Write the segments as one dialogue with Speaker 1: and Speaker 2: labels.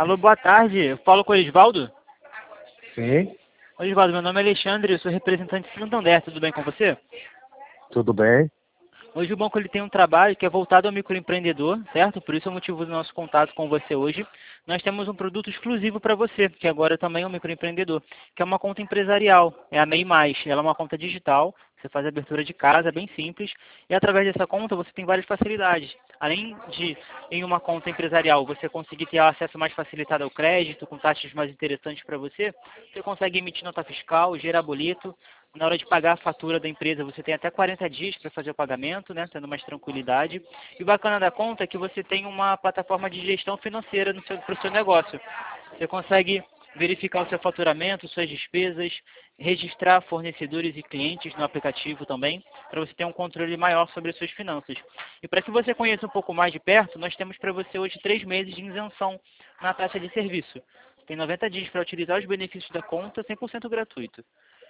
Speaker 1: Alô, boa tarde. Eu falo com o Elisvaldo?
Speaker 2: Sim,
Speaker 1: Oi, Elisvaldo, meu nome é Alexandre, eu sou representante de Santander, tudo bem com você?
Speaker 2: tudo bem?
Speaker 1: Hoje o banco ele tem um trabalho que é voltado ao microempreendedor, certo? Por isso é o motivo do nosso contato com você hoje. Nós temos um produto exclusivo para você, que agora também é um microempreendedor, que é uma conta empresarial, é a MEI Mais. Ela é uma conta digital, você faz a abertura de casa, é bem simples, e através dessa conta você tem várias facilidades. Além de, em uma conta empresarial, você conseguir ter acesso mais facilitado ao crédito, com taxas mais interessantes para você, você consegue emitir nota fiscal, gerar boleto. Na hora de pagar a fatura da empresa, você tem até 40 dias para fazer o pagamento, né, tendo mais tranquilidade. E o bacana da conta é que você tem uma plataforma de gestão financeira para o seu negócio. Você consegue verificar o seu faturamento, suas despesas, registrar fornecedores e clientes no aplicativo também, para você ter um controle maior sobre as suas finanças. E para que você conheça um pouco mais de perto, nós temos para você hoje 3 meses de isenção na taxa de serviço. Tem 90 dias para utilizar os benefícios da conta, 100% gratuito.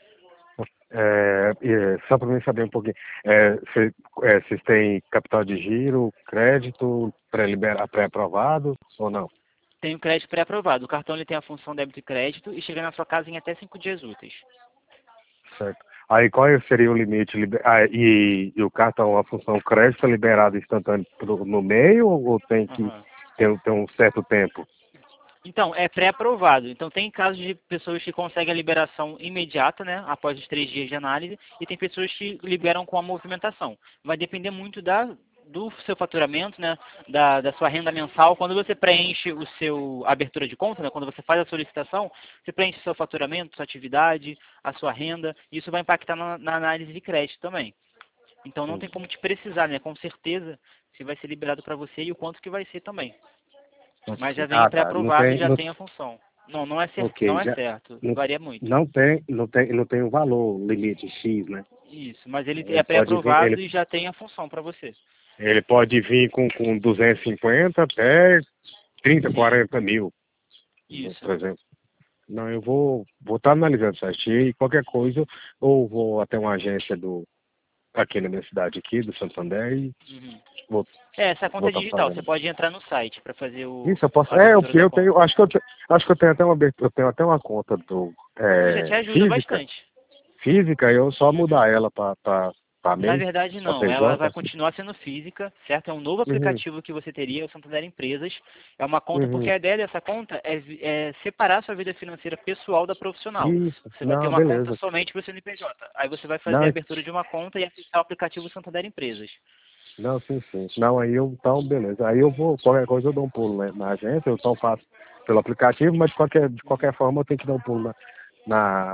Speaker 2: Só para mim saber um pouquinho, vocês têm capital de giro, crédito pré-aprovado ou não?
Speaker 1: Tem o crédito pré-aprovado. O cartão ele tem a função débito e crédito e chega na sua casa em até 5 dias úteis.
Speaker 2: Certo. Aí qual seria o limite? E o cartão, a função crédito é liberado instantâneo no meio ou tem que
Speaker 1: Aham.
Speaker 2: ter um certo tempo?
Speaker 1: Então, é pré-aprovado. Então, tem casos de pessoas que conseguem a liberação imediata, né, após os 3 dias de análise, e tem pessoas que liberam com a movimentação. Vai depender muito do seu faturamento, né, da sua renda mensal. Quando você preenche o seu abertura de conta, né, quando você faz a solicitação, você preenche o seu faturamento, sua atividade, a sua renda, e isso vai impactar na análise de crédito também. Então, não tem como te precisar, né, com certeza, se vai ser liberado para você e o quanto que vai ser também. Mas já vem
Speaker 2: Tá. Não
Speaker 1: pré-aprovado e
Speaker 2: tem,
Speaker 1: já
Speaker 2: não,
Speaker 1: tem a função. Não, não é certo, não
Speaker 2: ok,
Speaker 1: é
Speaker 2: já
Speaker 1: certo.
Speaker 2: não,
Speaker 1: Varia muito.
Speaker 2: não tem um valor limite X, né?
Speaker 1: Isso, mas ele é
Speaker 2: Ele pode vir,
Speaker 1: pré-aprovado e já tem a função para você.
Speaker 2: ele pode vir com 250 até 30,
Speaker 1: Sim,
Speaker 2: 40 mil,
Speaker 1: isso.
Speaker 2: por exemplo. Não, eu vou estar analisando certinho e qualquer coisa, ou vou até uma agência aqui na minha cidade aqui, do Santander, e
Speaker 1: Uhum.
Speaker 2: vou
Speaker 1: Essa
Speaker 2: vou
Speaker 1: conta é
Speaker 2: estar
Speaker 1: digital. Você
Speaker 2: fazendo.
Speaker 1: pode entrar no site para fazer
Speaker 2: Isso, eu posso.
Speaker 1: a abertura da
Speaker 2: Eu
Speaker 1: conta.
Speaker 2: tenho, acho que eu tenho até eu tenho até uma conta
Speaker 1: Já te ajuda
Speaker 2: física,
Speaker 1: bastante.
Speaker 2: eu só
Speaker 1: Uhum.
Speaker 2: mudar ela para
Speaker 1: Na
Speaker 2: MEI,
Speaker 1: verdade,
Speaker 2: para
Speaker 1: não. Ela vai
Speaker 2: PJ.
Speaker 1: continuar sendo física, certo? É um novo
Speaker 2: Uhum,
Speaker 1: aplicativo que você teria, o Santander Empresas. É uma conta, porque
Speaker 2: uhum.
Speaker 1: a ideia dessa conta é separar a sua vida financeira pessoal da profissional.
Speaker 2: Isso,
Speaker 1: Você vai ter
Speaker 2: não,
Speaker 1: uma conta
Speaker 2: beleza.
Speaker 1: somente para o CNPJ. Aí você vai fazer a
Speaker 2: Não,
Speaker 1: abertura de uma conta e acessar o aplicativo Santander Empresas.
Speaker 2: não, sim, sim. Não, aí eu, então, beleza. Aí eu vou, qualquer coisa eu dou um pulo na agência, eu só faço pelo aplicativo, mas de qualquer forma eu tenho que dar um pulo na,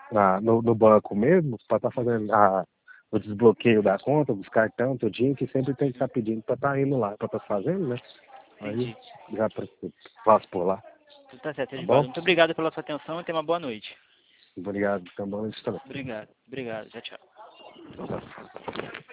Speaker 2: no banco mesmo, para estar fazendo o desbloqueio da conta, dos cartão, tudinho, que sempre tem que estar pedindo para estar indo lá, para estar fazendo, né? Aí
Speaker 1: Entendi.
Speaker 2: já passo por lá,
Speaker 1: Tá certo,
Speaker 2: tá
Speaker 1: Edvaldo.
Speaker 2: bom?
Speaker 1: Muito obrigado pela sua atenção e tenha uma boa noite.
Speaker 2: Obrigado, tá bom, isso também.
Speaker 1: Obrigado. Obrigado. Tchau, tchau.